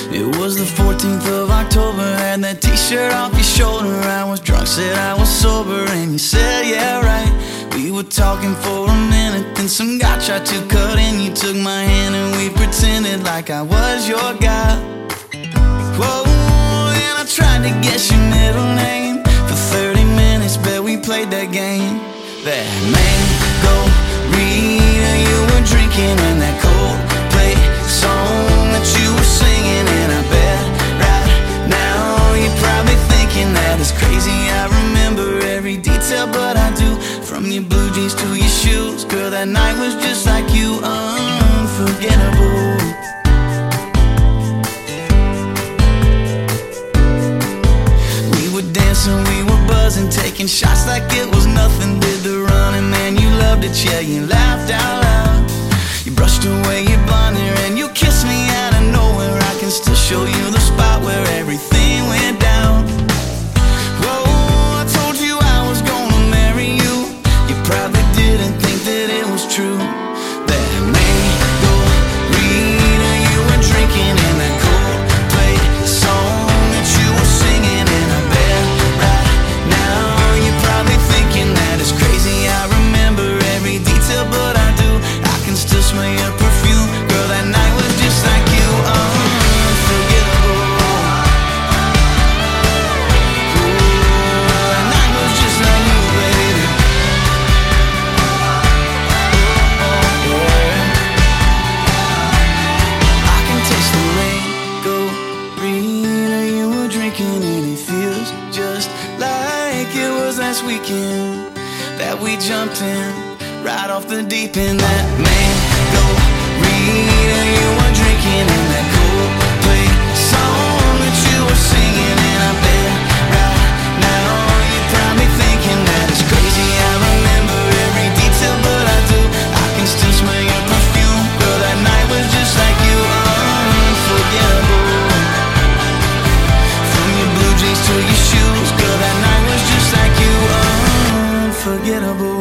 It was the 14th of October, had that t-shirt off your shoulder. I was drunk, said I was sober, and you said, yeah, right. We were talking for a minute, then some guy tried to cut in. You took my hand and we pretended like I was your guy. Whoa, and I tried to guess your middle name. For 30 minutes, bet we played that game. That mango Rita you were drinking, and that Coldplay song that you were singing. And I bet right now you're probably thinking that it's crazy I remember every detail, but I do. From your blue jeans to your shoes, girl, that night was just like you, unforgettable. We were dancing, we were buzzing, taking shots like it was nothing. Did the running, man, you loved it, yeah, you laughed out loud. You brushed away your blonde hair and you kissed me out of nowhere. I can still show you the spot where everything went down. Whoa, I told you I was gonna marry you. You probably didn't think that it was true. That mango Rita you were drinking, and that Coldplay song that you were singing. And I bet right now you're probably thinking that it's crazy I remember every detail, but I do. I can still smell your perfume, girl, that night was just like you, unforgettable. Ooh, that night was just like you, baby. I can taste the mango Rita you were drinking, and it feels just like it was last weekend that we jumped in right off the deep end. That mango Rita you were drinking, and that Coldplay song that you were singing. And I bet right now you're probably thinking that it's crazy I remember every detail, but I do. I can still smell your perfume, girl, that night was just like you, unforgettable. From your blue jeans to your shoes, girl, that night was just like you, unforgettable.